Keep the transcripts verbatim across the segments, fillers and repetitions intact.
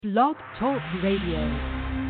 Blog Talk Radio.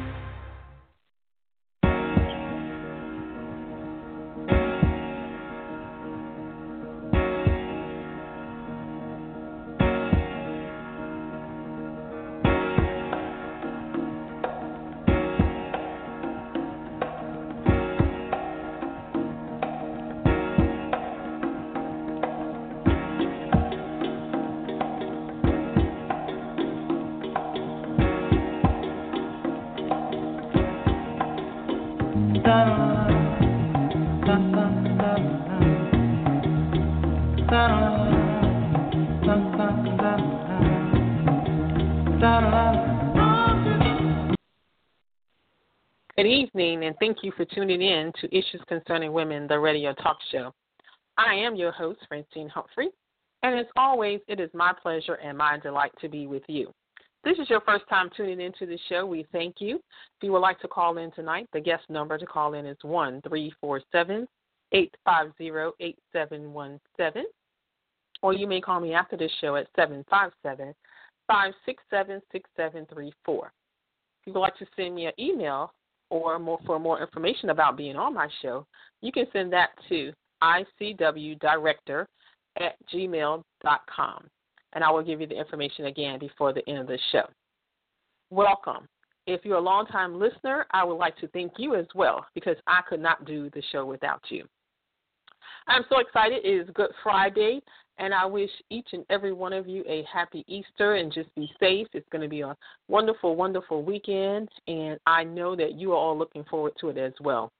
Good evening, and thank you for tuning in to Issues Concerning Women, the radio talk show. I am your host, Francine Humphrey, and as always, it is my pleasure and my delight to be with you. If this is your first time tuning into the show, we thank you. If you would like to call in tonight, the guest number to call in is one three four seven, eight five zero, eight seven one seven, or you may call me after this show at seven five seven, five six seven, six seven three four. If you would like to send me an email or more for more information about being on my show, you can send that to icwdirector at gmail dot com, and I will give you the information again before the end of the show. Welcome. If you're a longtime listener, I would like to thank you as well, because I could not do the show without you. I'm so excited. It is Good Friday, and I wish each and every one of you a happy Easter, and just be safe. It's going to be a wonderful, wonderful weekend, and I know that you are all looking forward to it as well.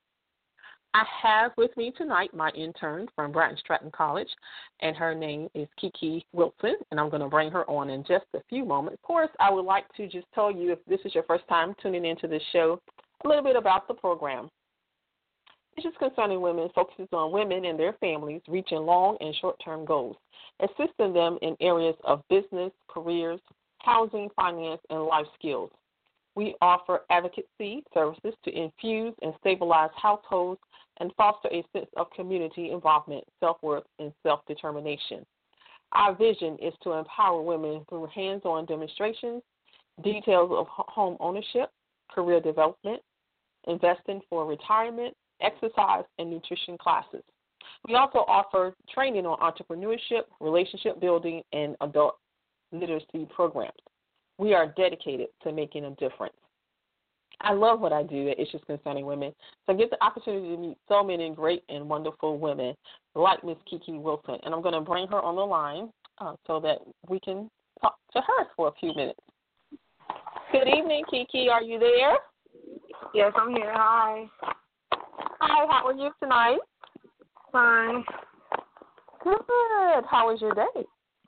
I have with me tonight my intern from Bratton Stratton College, and her name is Kiki Wilson, and I'm going to bring her on in just a few moments. Of course, I would like to just tell you, if this is your first time tuning into this show, a little bit about the program. Issues Concerning Women focuses on women and their families reaching long and short-term goals, assisting them in areas of business, careers, housing, finance, and life skills. We offer advocacy services to infuse and stabilize households and foster a sense of community involvement, self-worth, and self-determination. Our vision is to empower women through hands-on demonstrations, details of home ownership, career development, investing for retirement, exercise, and nutrition classes. We also offer training on entrepreneurship, relationship building, and adult literacy programs. We are dedicated to making a difference. I love what I do at Issues Concerning Women, so I get the opportunity to meet so many great and wonderful women like Miss Kiki Wilson, and I'm going to bring her on the line uh, so that we can talk to her for a few minutes. Good evening, Kiki. Are you there? Yes, I'm here. Hi. Hi, how are you tonight? Fine. Good. How was your day?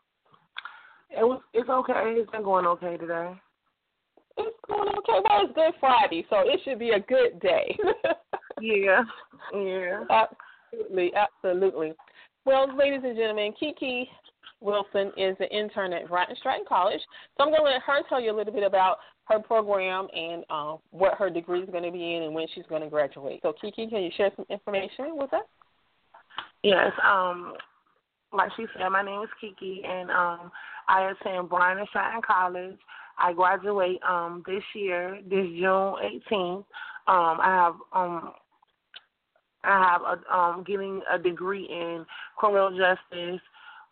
It was. It's okay. It's been going okay today. It's going okay. Well, it's Good Friday, so it should be a good day. Yeah. Yeah. Absolutely. Absolutely. Well, ladies and gentlemen, Kiki Wilson is an intern at Bratton Stratton College, so I'm going to let her tell you a little bit about her program and uh, what her degree is going to be in and when she's going to graduate. So, Kiki, can you share some information with us? Yes. Um, like she said, my name is Kiki, and um, I attend Bratton Stratton College. I graduate um, this year, this June eighteenth. Um, I have um, I have a, um, getting a degree in criminal justice,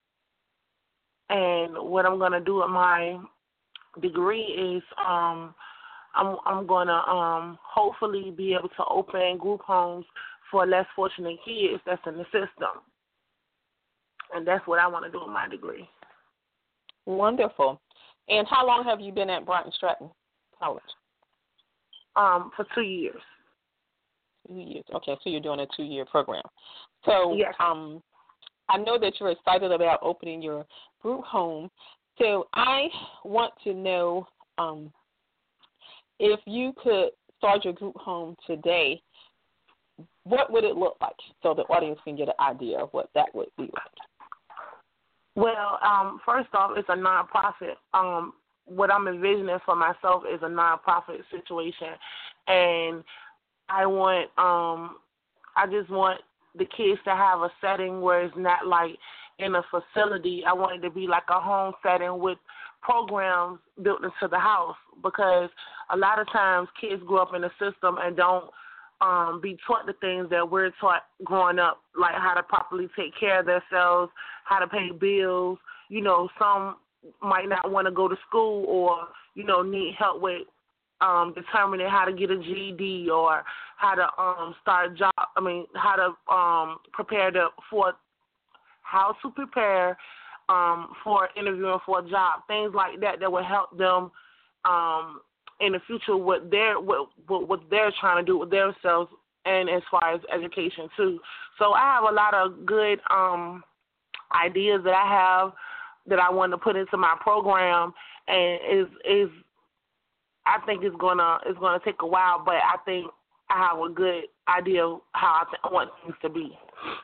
and what I'm going to do with my degree is um, I'm I'm going to um, hopefully be able to open group homes for less fortunate kids that's in the system, and that's what I want to do with my degree. Wonderful. And how long have you been at Bratton Stratton College? Um, for two years. Two years. Okay, so you're doing a two-year program. So yes. um, I know that you're excited about opening your group home. So I want to know um, if you could start your group home today, what would it look like so the audience can get an idea of what that would be like? Well, um, first off, it's a nonprofit. Um, what I'm envisioning for myself is a nonprofit situation, and I want, um, I just want the kids to have a setting where it's not like in a facility. I want it to be like a home setting with programs built into the house, because a lot of times kids grow up in the system and don't um, be taught the things that we're taught growing up, like how to properly take care of themselves, how to pay bills. You know, some might not want to go to school, or, you know, need help with um, determining how to get a G E D, or how to um, start a job. I mean, how to um, prepare to, for how to prepare um, for interviewing for a job, things like that that will help them um, in the future what they're what, what they're trying to do with themselves, and as far as education too. So I have a lot of good um, ideas that I have that I want to put into my program, and is is I think it's gonna it's gonna take a while, but I think I have a good idea of how I, th- I want things to be.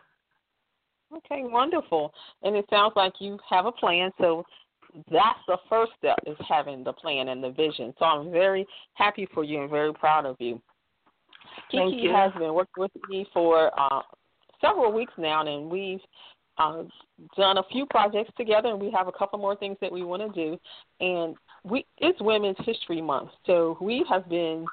Okay, wonderful. And it sounds like you have a plan, so that's the first step, is having the plan and the vision. So I'm very happy for you and very proud of you. Thank Kiki you. has been working with me for uh, several weeks now, and we've uh, done a few projects together, and we have a couple more things that we want to do. And we it's Women's History Month, so we have been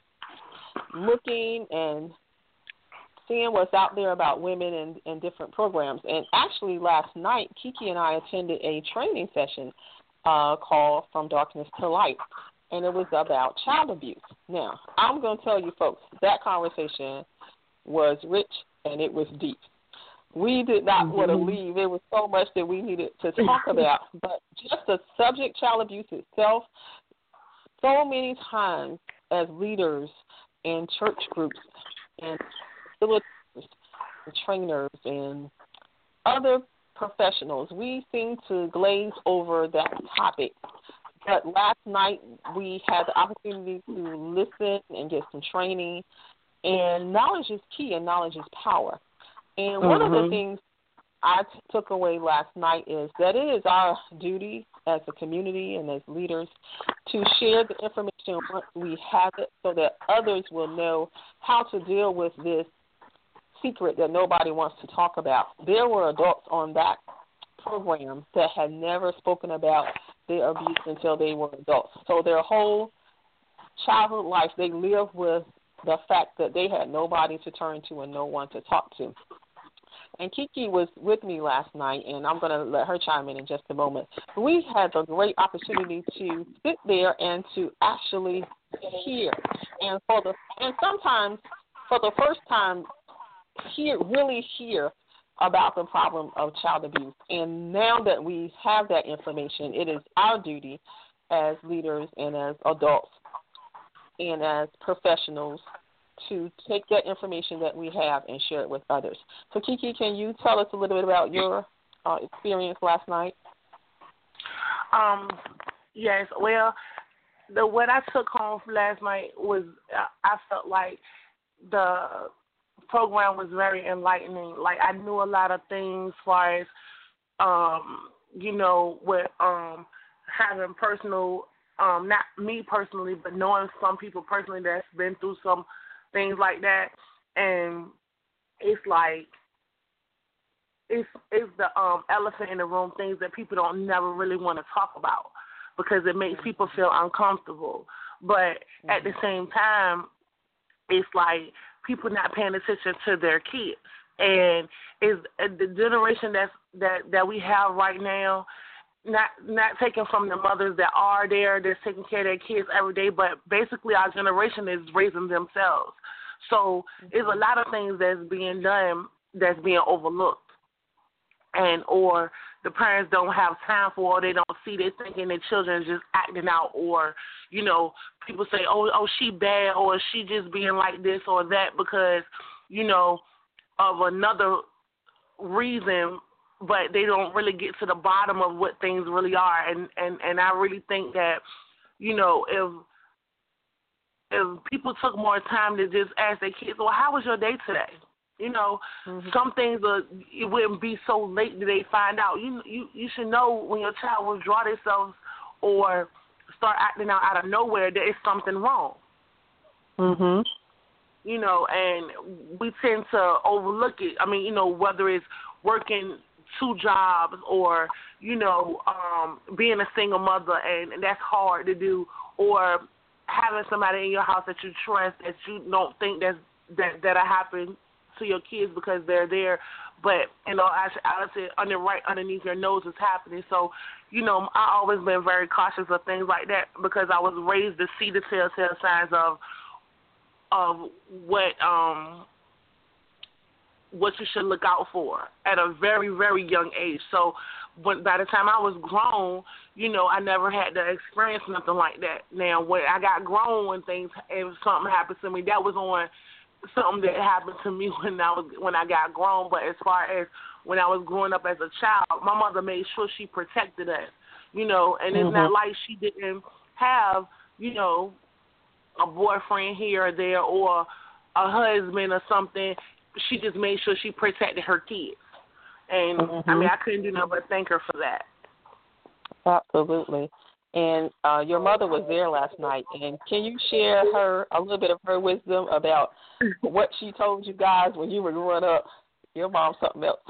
looking and seeing what's out there about women and, and different programs. And actually last night, Kiki and I attended a training session uh, called From Darkness to Light, and it was about child abuse. Now, I'm going to tell you folks, that conversation was rich and it was deep. We did not mm-hmm. want to leave. There was so much that we needed to talk about. But just the subject, child abuse itself, so many times as leaders in church groups and facilitators and trainers and other professionals, we seem to glaze over that topic. But last night we had the opportunity to listen and get some training, and knowledge is key and knowledge is power. And one mm-hmm. of the things I t- took away last night is that it is our duty as a community and as leaders to share the information once we have it, so that others will know how to deal with this secret that nobody wants to talk about. There were adults on that program that had never spoken about their abuse until they were adults. So their whole childhood life, they lived with the fact that they had nobody to turn to and no one to talk to. And Kiki was with me last night, and I'm going to let her chime in in just a moment. We had the great opportunity to sit there and to actually hear, and for the and sometimes for the first time, hear really hear about the problem of child abuse. And now that we have that information, it is our duty as leaders and as adults and as professionals to take that information that we have and share it with others. So, Kiki, can you tell us a little bit about your uh, experience last night? Um, yes. Well, the what I took home from last night was uh, I felt like the program was very enlightening. Like, I knew a lot of things as far as, um, you know, with um, having personal, um, not me personally, but knowing some people personally that's been through some things like that. And it's like, it's it's the um, elephant in the room, things that people don't never really want to talk about because it makes people feel uncomfortable. But at the same time, it's like people not paying attention to their kids. And is the generation that's, that, that we have right now, not not taken from the mothers that are there, that's taking care of their kids every day, but basically our generation is raising themselves. So there's a lot of things that's being done that's being overlooked. And or the parents don't have time for, or they don't see, they're thinking their children is just acting out, or, you know, people say, oh, oh, she bad, or she just being like this or that because, you know, of another reason, but they don't really get to the bottom of what things really are. And, and, and I really think that, you know, if if people took more time to just ask their kids, well, how was your day today? You know, mm-hmm. some things are, it wouldn't be so late that they find out. You you you should know when your child withdraw themselves or start acting out out of nowhere, there is something wrong. Mhm. You know, and we tend to overlook it. I mean, you know, whether it's working two jobs or, you know, um, being a single mother, and, and that's hard to do, or having somebody in your house that you trust that you don't think that's, that that'll happen to your kids because they're there, but, you know, I, I said under right underneath your nose is happening. So, you know, I always been very cautious of things like that because I was raised to see the telltale signs of of what um what you should look out for at a very, very young age. So when, by the time I was grown, you know, I never had to experience nothing like that. Now, when I got grown, when things, if something happened to me, that was on something that happened to me when I was when I got grown. But as far as when I was growing up as a child, my mother made sure she protected us, you know, and it's mm-hmm. not like she didn't have, you know, a boyfriend here or there or a husband or something. She just made sure she protected her kids. And, mm-hmm. I mean, I couldn't do nothing but thank her for that. Absolutely. And uh, your mother was there last night. And can you share her a little bit of her wisdom about what she told you guys when you were growing up? Your mom's something else.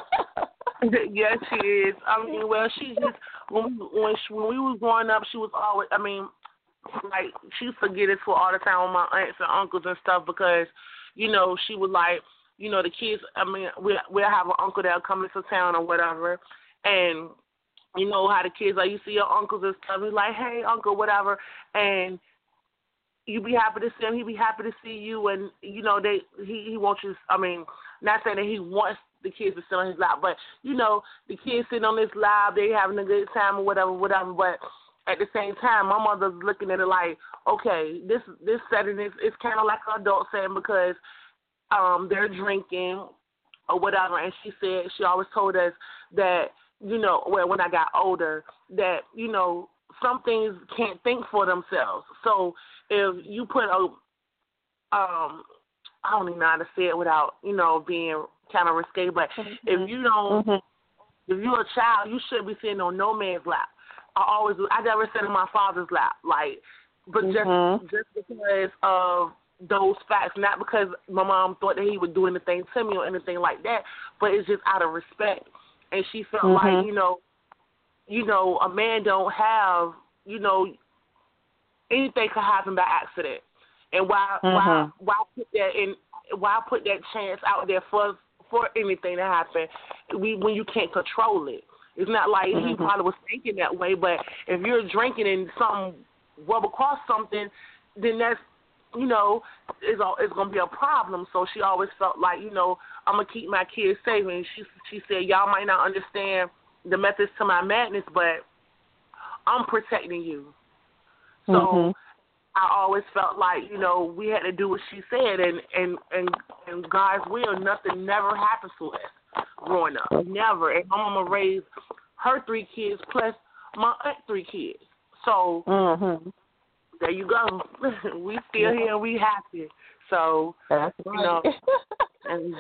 Yes, she is. I mean, well, she just, when we, when, she, when we was growing up, she was always, I mean, like, she used to get it for all the time with my aunts and uncles and stuff because, you know, she was like, you know, the kids, I mean, we, we'll have an uncle that'll come into town or whatever, and you know how the kids are, you see your uncles and stuff, he's like, hey, uncle, whatever, and you be happy to see him, he be happy to see you, and, you know, they he, he wants you, I mean, not saying that he wants the kids to sit on his lap, but, you know, the kids sitting on his lap, they having a good time or whatever, whatever, but at the same time, my mother's looking at it like, okay, this this setting is it's kind of like an adult setting because um, they're drinking or whatever. And she said, she always told us that, you know, well, when I got older, that, you know, some things can't think for themselves. So if you put a, um, I don't even know how to say it without, you know, being kind of risque, but mm-hmm. if you don't, mm-hmm. if you're a child, you shouldn't be sitting on no man's lap. I always do. I never sat in my father's lap, like, but mm-hmm. just just because of those facts, not because my mom thought that he would do anything to me or anything like that, but it's just out of respect. And she felt mm-hmm. like, you know, you know, a man don't have, you know, anything could happen by accident, and why mm-hmm. why why put that in? Why put that chance out there for for anything to happen? We when you can't control it. It's not like mm-hmm. he probably was thinking that way, but if you're drinking and something rub across something, then that's, you know, it's, it's going to be a problem. So she always felt like, you know, I'm going to keep my kids safe. And she, she said, y'all might not understand the methods to my madness, but I'm protecting you. So mm-hmm. I always felt like, you know, we had to do what she said, and, and, and, and God's will, nothing never happens to us. Growing up, never. And my mama raised her three kids plus my aunt three kids. So mm-hmm. there you go. We still here, we happy. So that's right. You know, and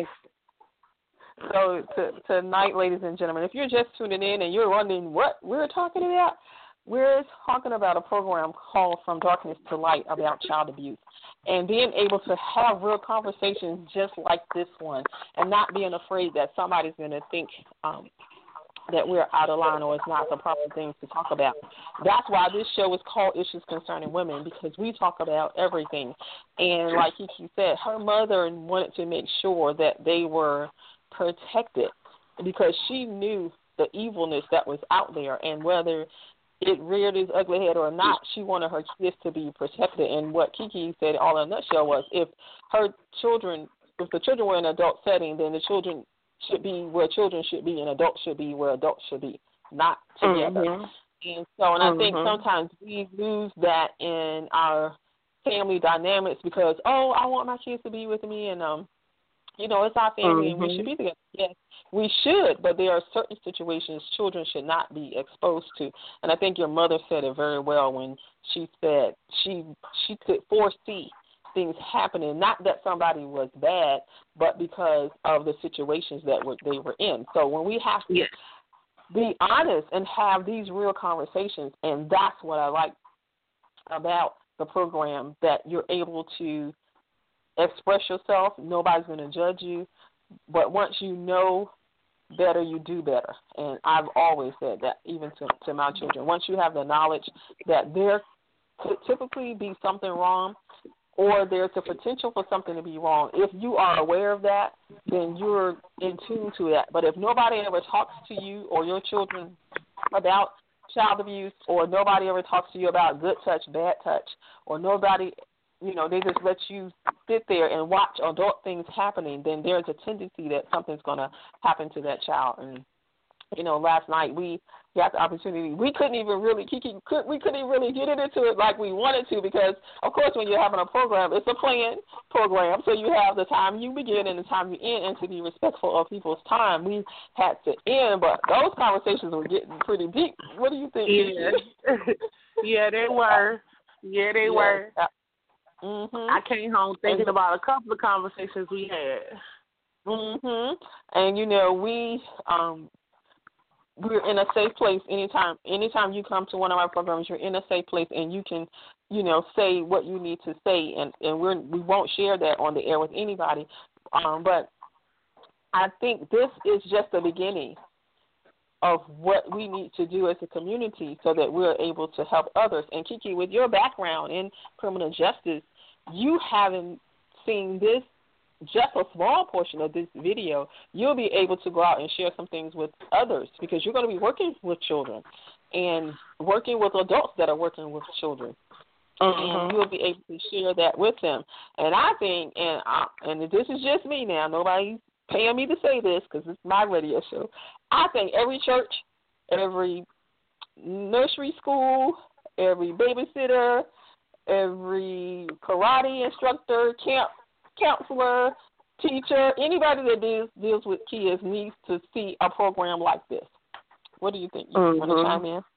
blessed. So to, tonight, ladies and gentlemen, if you're just tuning in and you're wondering what we're talking about, we're talking about a program called From Darkness to Light about child abuse. And being able to have real conversations just like this one and not being afraid that somebody's going to think um, that we're out of line or it's not the proper thing to talk about. That's why this show is called Issues Concerning Women, because we talk about everything. And like Kiki said, her mother wanted to make sure that they were protected because she knew the evilness that was out there, and whether it reared its ugly head or not, she wanted her kids to be protected. And what Kiki said all in a nutshell was, if her children, if the children were in an adult setting, then the children should be where children should be and adults should be where adults should be, not together. Mm-hmm. And so, and I mm-hmm. think sometimes we lose that in our family dynamics because, oh, I want my kids to be with me, and um, you know, it's our family mm-hmm. and we should be together. Yes, we should, but there are certain situations children should not be exposed to. And I think your mother said it very well when she said she she could foresee things happening, not that somebody was bad, but because of the situations that were, they were in. So when we have to yes. be honest and have these real conversations, and that's what I like about the program, that you're able to express yourself. Nobody's going to judge you. But once you know better, you do better. And I've always said that, even to, to my children. Once you have the knowledge that there could typically be something wrong, or there's a potential for something to be wrong, if you are aware of that, then you're in tune to that. But if nobody ever talks to you or your children about child abuse, or nobody ever talks to you about good touch, bad touch, or nobody, you know, they just let you sit there and watch adult things happening, then there's a tendency that something's going to happen to that child. And, you know, last night we got the opportunity. We couldn't even really, Kiki, could, we couldn't even really get into it like we wanted to, because, of course, when you're having a program, it's a planned program. So you have the time you begin and the time you end, and to be respectful of people's time, we had to end. But those conversations were getting pretty deep. What do you think, Yeah, yeah, they were. Yeah, they yeah. were. Mm-hmm. I came home thinking about a couple of conversations we had. Mhm. And you know, we um we're in a safe place anytime anytime you come to one of our programs, you're in a safe place, and you can, you know, say what you need to say, and, and we're we won't share that on the air with anybody. Um, but I think this is just the beginning of what we need to do as a community so that we're able to help others. And Kiki, with your background in criminal justice, you haven't seen this, just a small portion of this video. You'll be able to go out and share some things with others, because you're going to be working with children and working with adults that are working with children. Mm-hmm. And you'll be able to share that with them. And I think, and I, and this is just me now, nobody's paying me to say this because it's my radio show, I think every church, every nursery school, every babysitter, every karate instructor, camp counselor, teacher, anybody that deals, deals with kids needs to see a program like this. What do you think? You mm-hmm. want to chime in?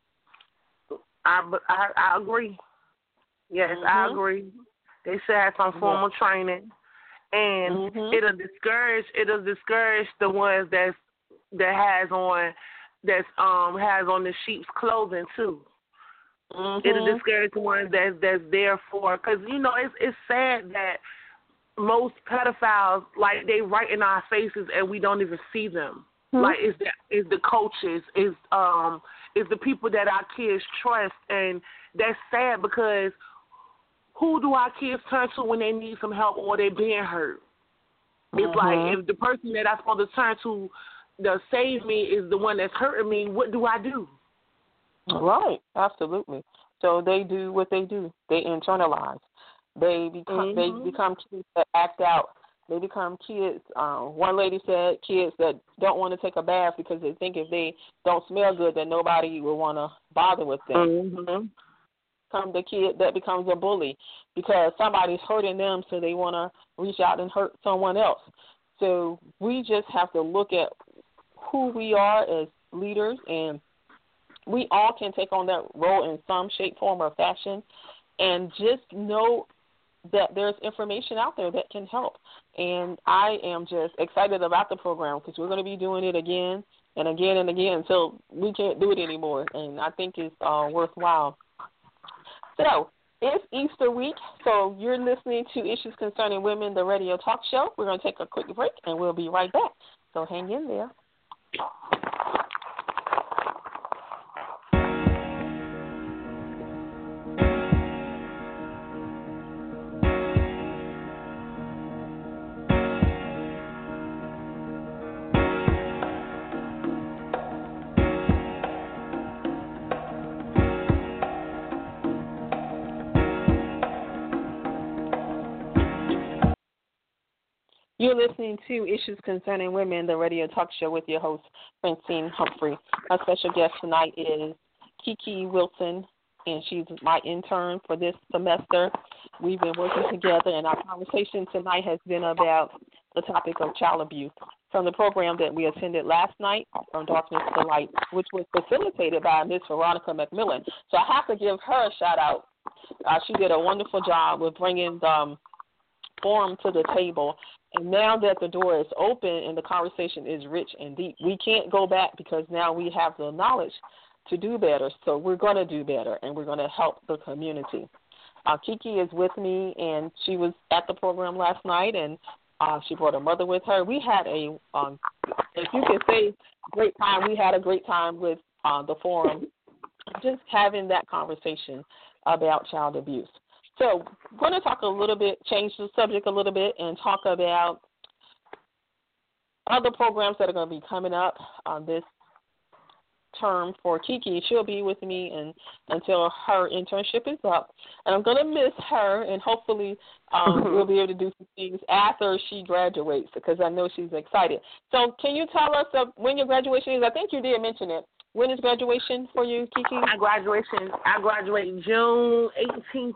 I, I, I agree. Yes, mm-hmm. I agree. They should have some formal yeah. training, and mm-hmm. it'll discourage it'll discourage the ones that's that has on that's um has on the sheep's clothing too. Mm-hmm. It'll discourage the ones that's that's there for, because you know it's it's sad that most pedophiles, like, they right in our faces and we don't even see them. Mm-hmm. Like, it's the, it's the coaches, it's um it's the people that our kids trust, and that's sad, because who do our kids turn to when they need some help or they're being hurt? Mm-hmm. It's like, if the person that I'm supposed to turn to to save me is the one that's hurting me, what do I do? Right, absolutely. So they do what they do. They internalize. They become mm-hmm. they become kids that act out. They become kids. Uh, one lady said kids that don't want to take a bath because they think if they don't smell good, that nobody will want to bother with them. Mm-hmm. Come the kid that becomes a bully because somebody's hurting them, so they want to reach out and hurt someone else. So we just have to look at who we are as leaders, and we all can take on that role in some shape, form, or fashion, and just know that there's information out there that can help. And I am just excited about the program, because we're going to be doing it again and again and again until we can't do it anymore, and I think it's uh, worthwhile. So it's Easter week, so you're listening to Issues Concerning Women, the radio talk show. We're going to take a quick break, and we'll be right back. So hang in there. You're listening to Issues Concerning Women, the radio talk show, with your host, Francine Humphrey. Our special guest tonight is Kiki Wilson, and she's my intern for this semester. We've been working together, and our conversation tonight has been about the topic of child abuse from the program that we attended last night, From Darkness to Light, which was facilitated by Miss Veronica McMillan. So I have to give her a shout-out. Uh, she did a wonderful job with bringing the um, forum to the table. And now that the door is open and the conversation is rich and deep, we can't go back, because now we have the knowledge to do better. So we're going to do better, and we're going to help the community. Uh, Kiki is with me, and she was at the program last night, and uh, she brought her mother with her. We had a um, if you can say great time, we had a great time with uh, the forum, just having that conversation about child abuse. So we're going to talk a little bit, change the subject a little bit, and talk about other programs that are going to be coming up on this term for Kiki. She'll be with me and, until her internship is up. And I'm going to miss her, and hopefully um, we'll be able to do some things after she graduates, because I know she's excited. So can you tell us uh, when your graduation is? I think you did mention it. When is graduation for you, Kiki? My graduation, I graduate June eighteenth.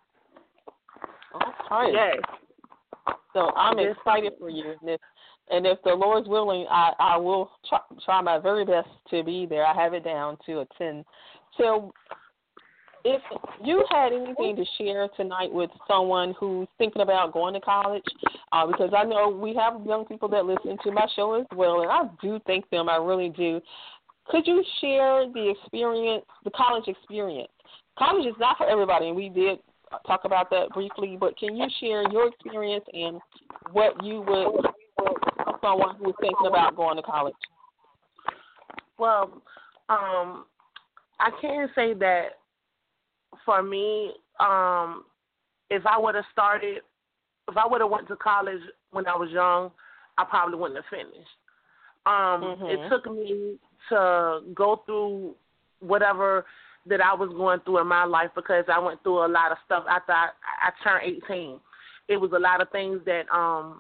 Okay. Yes. So I'm yes. excited for you. And if, and if the Lord's willing, I, I will try, try my very best to be there. I have it down to attend. So if you had anything to share tonight with someone who's thinking about going to college, uh, because I know we have young people that listen to my show as well, and I do thank them. I really do. Could you share the experience, the college experience? College is not for everybody, and we did talk about that briefly, but can you share your experience and what you would tell someone who's thinking about going to college? Well, um, I can say that for me, um, if I would have started, if I would have went to college when I was young, I probably wouldn't have finished. Um, mm-hmm. It took me to go through whatever that I was going through in my life, because I went through a lot of stuff after I, I turned eighteen. It was a lot of things that um,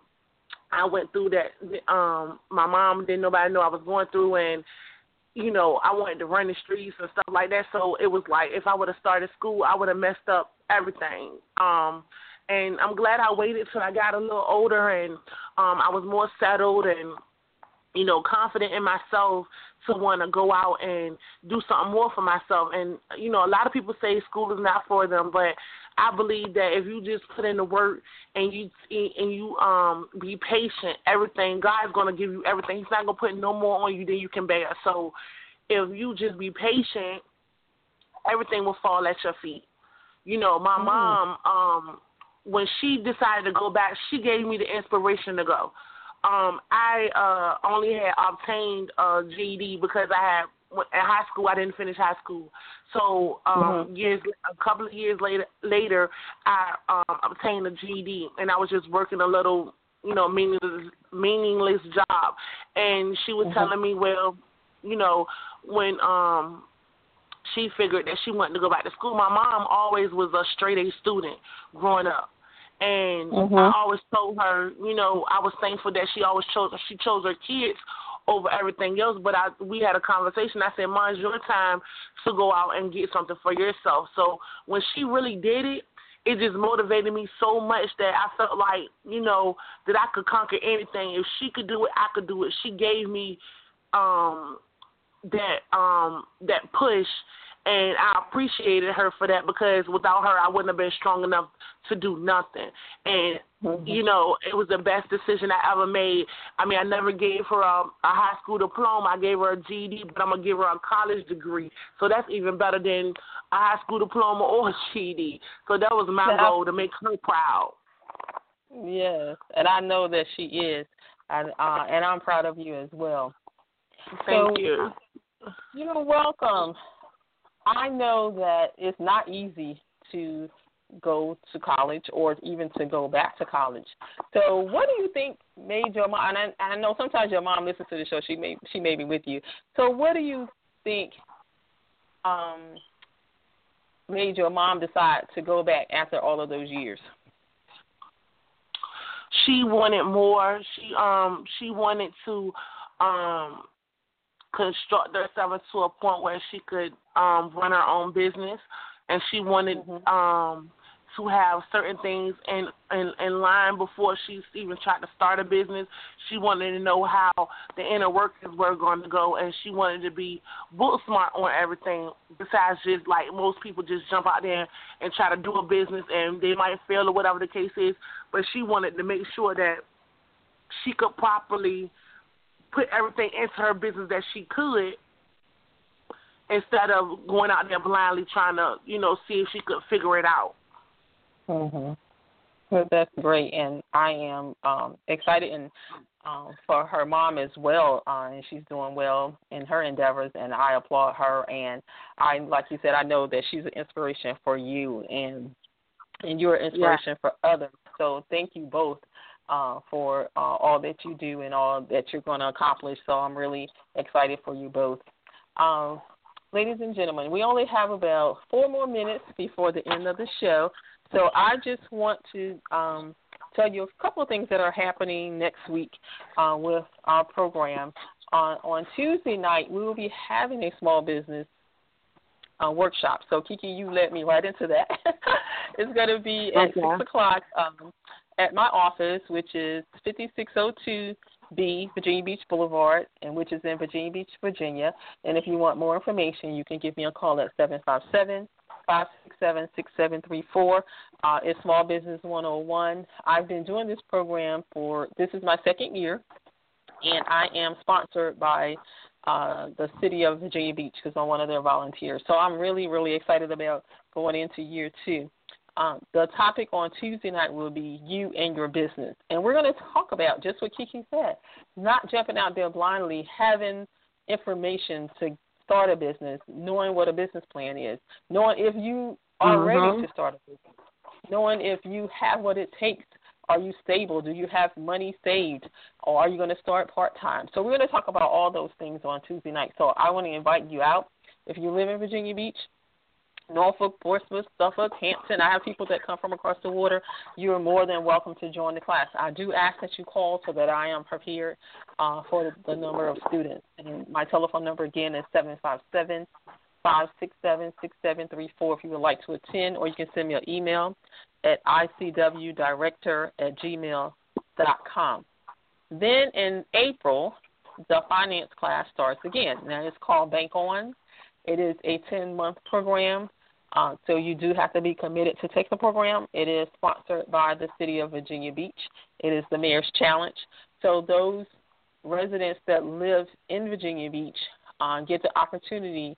I went through that um, my mom didn't nobody know I was going through, and, you know, I wanted to run the streets and stuff like that. So it was like if I would have started school, I would have messed up everything. Um, and I'm glad I waited till I got a little older and um, I was more settled and, you know, confident in myself to want to go out and do something more for myself. And, you know, a lot of people say school is not for them, but I believe that if you just put in the work and you and you um be patient, everything, God's going to give you everything. He's not going to put no more on you than you can bear. So if you just be patient, everything will fall at your feet. You know, my mm. mom, um, when she decided to go back, she gave me the inspiration to go. Um, I uh, only had obtained a G E D because I had at high school. I didn't finish high school, so um, mm-hmm. years a couple of years later, later I um, obtained a G E D, and I was just working a little, you know, meaningless, meaningless job. And she was mm-hmm. telling me, well, you know, when um, she figured that she wanted to go back to school, my mom always was a straight A student growing up. And mm-hmm. I always told her, you know, I was thankful that she always chose she chose her kids over everything else. But I we had a conversation. I said, "Mom, it's your time to go out and get something for yourself." So when she really did it, it just motivated me so much that I felt like, you know, that I could conquer anything. If she could do it, I could do it. She gave me um, that um, that push. And I appreciated her for that, because without her, I wouldn't have been strong enough to do nothing. And, mm-hmm. you know, it was the best decision I ever made. I mean, I never gave her a, a high school diploma. I gave her a G E D, but I'm going to give her a college degree. So that's even better than a high school diploma or a G E D. So that was my yeah. goal, to make her proud. Yes, and I know that she is. And, uh, and I'm proud of you as well. Thank so, you. You're welcome. I know that it's not easy to go to college or even to go back to college. So what do you think made your mom, and I, I know sometimes your mom listens to the show, she may she may be with you. So what do you think um, made your mom decide to go back after all of those years? She wanted more. She um she wanted to um construct herself to a point where she could um, run her own business, and she wanted mm-hmm. um, to have certain things in, in, in line before she even tried to start a business. She wanted to know how the inner workings were going to go, and she wanted to be book smart on everything, besides just like most people just jump out there and try to do a business and they might fail or whatever the case is. But she wanted to make sure that she could properly put everything into her business that she could, instead of going out there blindly trying to, you know, see if she could figure it out. Mhm. Well, that's great, and I am um, excited and um, for her mom as well, uh, and she's doing well in her endeavors, and I applaud her. And I, like you said, I know that she's an inspiration for you, and and you're an inspiration yeah. for others. So thank you both uh, for uh, all that you do and all that you're going to accomplish. So I'm really excited for you both. Um, ladies and gentlemen, we only have about four more minutes before the end of the show. So I just want to um, tell you a couple of things that are happening next week uh, with our program. On, on Tuesday night, we will be having a small business uh, workshop. So, Kiki, you led me right into that. It's going to be at okay. six o'clock um, at my office, which is fifty-six oh two B, Virginia Beach Boulevard, and which is in Virginia Beach, Virginia. And if you want more information, you can give me a call at seven five seven, five six seven, six seven three four. Uh, it's Small Business one oh one. I've been doing this program for, this is my second year, and I am sponsored by uh, the city of Virginia Beach because I'm one of their volunteers. So I'm really, really excited about going into year two. Um, the topic on Tuesday night will be you and your business. And we're going to talk about just what Kiki said, not jumping out there blindly, having information to start a business, knowing what a business plan is, knowing if you are mm-hmm. ready to start a business, knowing if you have what it takes. Are you stable? Do you have money saved? Or are you going to start part-time? So we're going to talk about all those things on Tuesday night. So I want to invite you out. If you live in Virginia Beach, Norfolk, Portsmouth, Suffolk, Hampton, I have people that come from across the water. You are more than welcome to join the class. I do ask that you call so that I am prepared uh, for the, the number of students. And my telephone number, again, is seven five seven, five six seven, six seven three four if you would like to attend, or you can send me an email at I C W director at gmail dot com. Then in April, the finance class starts again. Now, it's called Bank On. It is a ten-month program, uh, so you do have to be committed to take the program. It is sponsored by the city of Virginia Beach. It is the Mayor's Challenge. So those residents that live in Virginia Beach uh, get the opportunity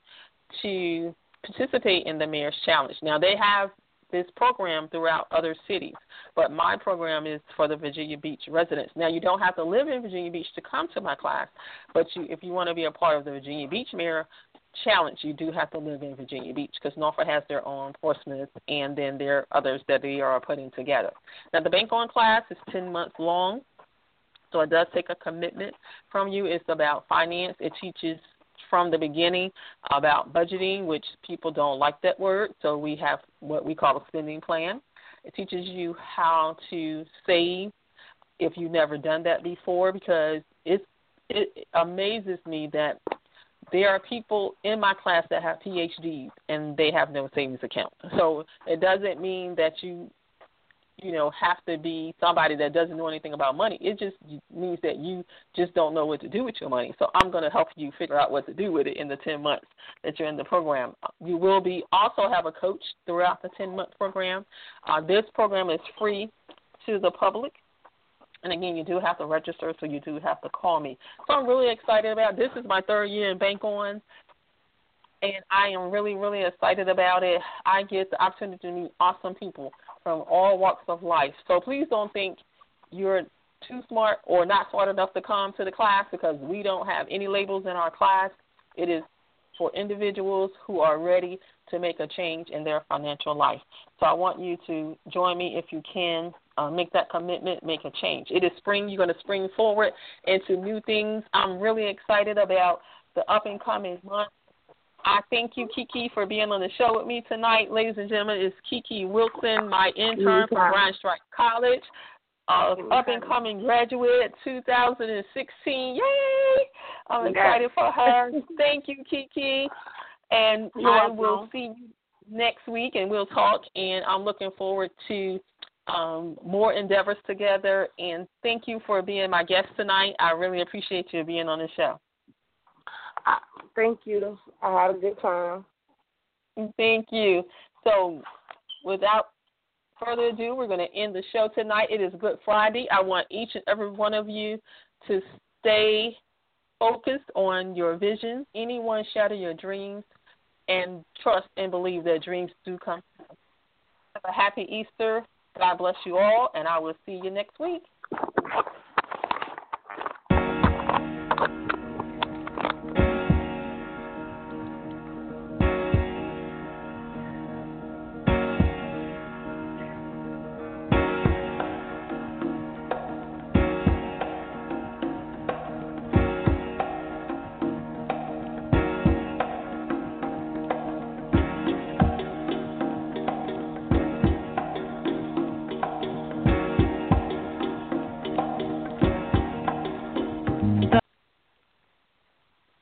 to participate in the Mayor's Challenge. Now, they have this program throughout other cities, but my program is for the Virginia Beach residents. Now, you don't have to live in Virginia Beach to come to my class, but you, if you want to be a part of the Virginia Beach Mayor Challenge, you do have to live in Virginia Beach because Norfolk has their own Portsmouth, and then there are others that they are putting together. Now, the Bank On class is ten months long, so it does take a commitment from you. It's about finance. It teaches from the beginning about budgeting, which people don't like that word, so we have what we call a spending plan. It teaches you how to save if you've never done that before, because it's, it amazes me that there are people in my class that have P H Ds and they have no savings account. So it doesn't mean that you, you know, have to be somebody that doesn't know anything about money. It just means that you just don't know what to do with your money. So I'm going to help you figure out what to do with it in the ten months that you're in the program. You will be also have a coach throughout the ten-month program. Uh, this program is free to the public. And, again, you do have to register, so you do have to call me. So I'm really excited about it. This is my third year in Bank On, and I am really, really excited about it. I get the opportunity to meet awesome people from all walks of life. So please don't think you're too smart or not smart enough to come to the class, because we don't have any labels in our class. It is for individuals who are ready to make a change in their financial life. So I want you to join me if you can. Uh, make that commitment, make a change. It is spring. You're going to spring forward into new things. I'm really excited about the up-and-coming month. I thank you, Kiki, for being on the show with me tonight. Ladies and gentlemen, it's Kiki Wilson, my intern from Ryan Strike College, uh, up-and-coming graduate two thousand sixteen. Yay! I'm excited for her. Thank you, Kiki. And You're I welcome. will see you next week, and we'll talk. And I'm looking forward to Um, more endeavors together, and thank you for being my guest tonight. I really appreciate you being on the show. Uh, thank you. I had a good time. Thank you. So without further ado, we're going to end the show tonight. It is Good Friday. I want each and every one of you to stay focused on your vision. Anyone shatter your dreams, and trust and believe that dreams do come true. Have a happy Easter. God bless you all, and I will see you next week.